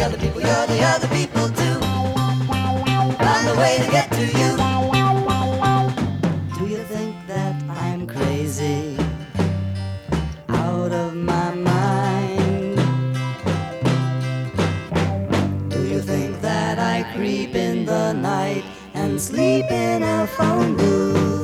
the other people, you're the other people too. Found a way to get to you. Do you think that I'm crazy? Out of my mind? Do you think that I creep in the night and sleep in a phone booth?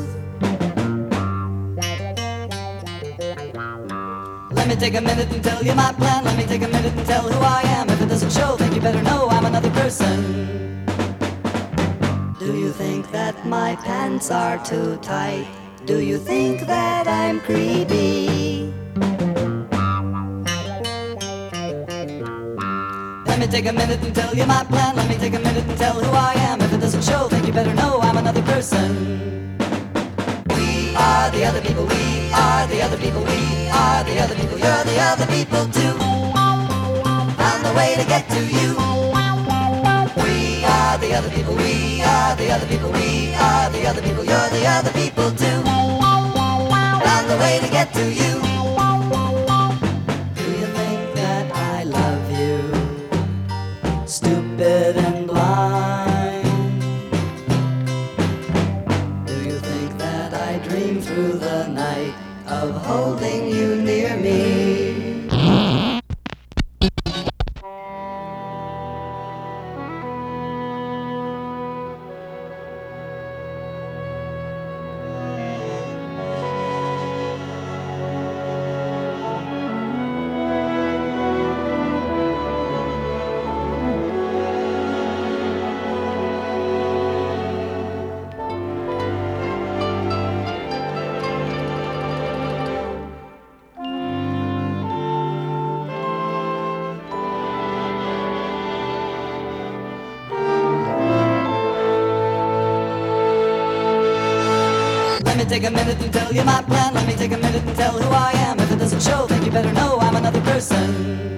Let me take a minute and tell you my plan. Let me take a minute and tell who I am. If it doesn't show, then you better know I'm another person. Do you think that my pants are too tight? Do you think that I'm creepy? Let me take a minute and tell you my plan. Let me take a minute and tell who I am. If it doesn't show, then you better know I'm another person. We are the other people, we are the other people, we are the other people, you're the other people too. Found the way to get to you. We are the other people, we are the other people, we are the other people, you're the other people too. Found the way to get to you. Do you think that I love you? Stupid and blind. Do you think that I dream through the night of holding you near me? Let me take a minute and tell you my plan. Let me take a minute and tell who I am. If it doesn't show, then you better know I'm another person.